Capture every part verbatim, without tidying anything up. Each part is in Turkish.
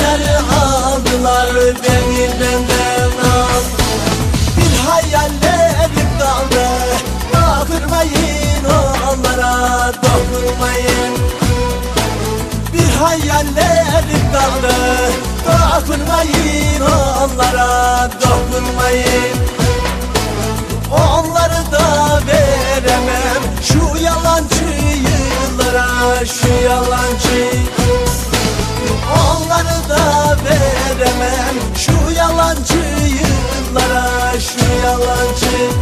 Gözleri aldılar beni benden al. Bir hayallerim kaldı, dokunmayın onlara, dokunmayın. Bir hayallerim kaldı, dokunmayın onlara, dokunmayın. Onları da veremem şu yalancı yıllara, şu yalancı. Onları da veremem şu yalancı yıllara, şu yalancı.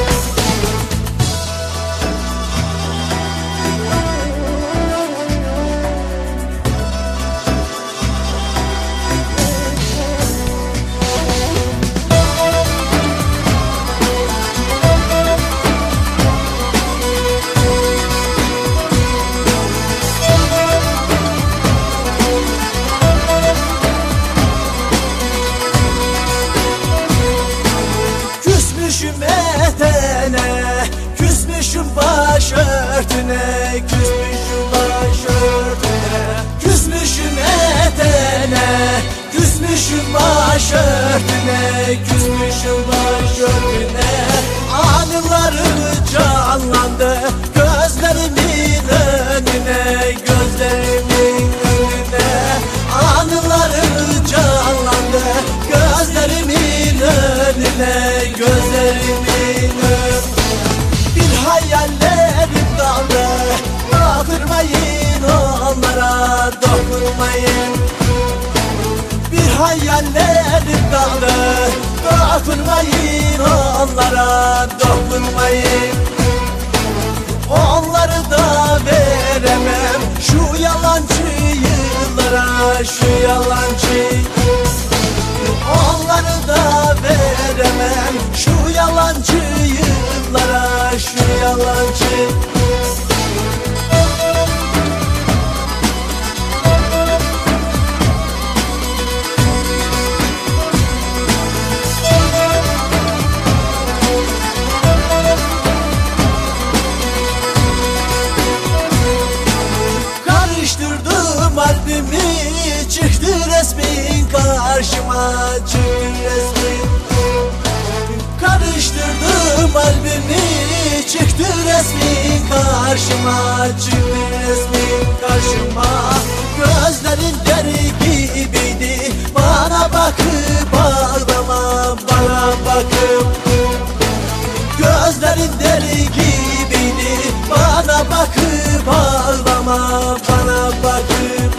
Küsmüşüm etene, küsmüşüm başörtüne, küsmüşüm başörtüne. Küsmüşüm etene, küsmüşüm başörtüne, küsmüşüm başörtüne. Anılarım canlandı gözlerimin önüne, gözlerimin önüne. Anılarım canlandı gözlerimin önüne, gözlerimin önüne. Bir hayallerim kaldı, dokunmayın onlara, dokunmayın. Bir hayallerim kaldı, dokunmayın onlara, dokunmayın. Onları da veremem şu yalancı yıllara, şu yalancı. Onları da veremem şu yalancı yıllara, şu yalancı. Karıştırdım albümü, çıktı resmin karşıma, çıktı resmin. Karıştırdım albümü, çıktı resmin karşıma, çıktı resmin karşıma. Gözlerin deri gibiydi, bana bakıp ağlama, bana bakıp. Gözlerin deri gibiydi, bana bakıp ağlama, bana bakıp.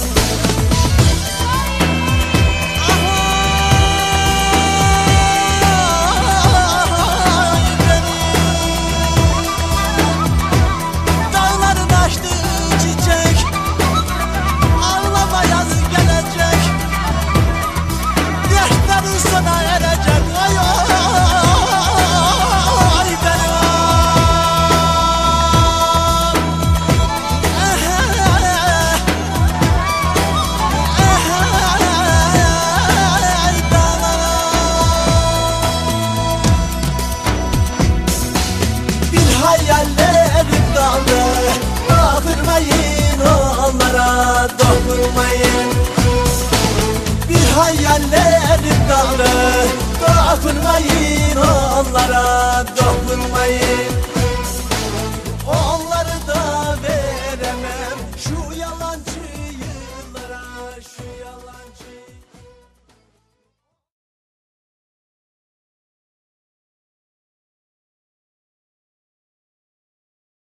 Hayallerim kaldı, dokunmayın onlara, dokunmayın. Bir hayallerim kaldı, dokunmayın onlara, dokunmayın. Onları da veremem şu yalancı yıllara, şu